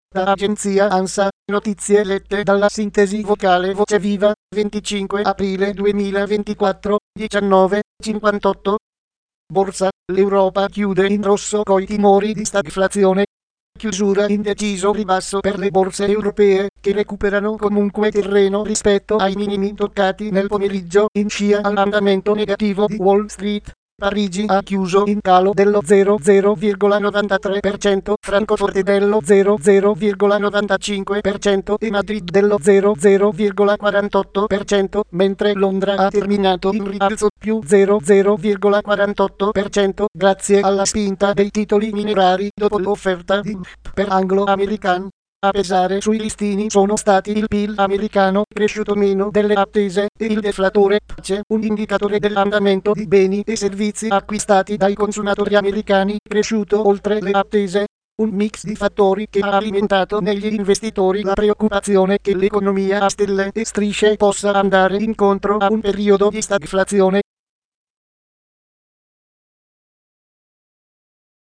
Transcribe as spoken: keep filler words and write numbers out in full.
Da agenzia ANSA, notizie lette dalla sintesi vocale Voce Viva, venticinque aprile duemilaventiquattro, diciannove cinquantotto. Borsa, l'Europa chiude in rosso coi timori di stagflazione. Chiusura in deciso ribasso per le borse europee, che recuperano comunque terreno rispetto ai minimi toccati nel pomeriggio in scia all'andamento negativo di Wall Street. Parigi ha chiuso in calo dello zero virgola novantatré per cento, Francoforte dello zero virgola novantacinque per cento e Madrid dello zero virgola quarantotto per cento, mentre Londra ha terminato in rialzo più zero virgola quarantotto per cento, grazie alla spinta dei titoli minerari dopo l'offerta di M P per Anglo American. A pesare sui listini sono stati il P I L americano, cresciuto meno delle attese, e il deflatore P C E, un indicatore dell'andamento di beni e servizi acquistati dai consumatori americani, cresciuto oltre le attese. Un mix di fattori che ha alimentato negli investitori la preoccupazione che l'economia a stelle e strisce possa andare incontro a un periodo di stagflazione.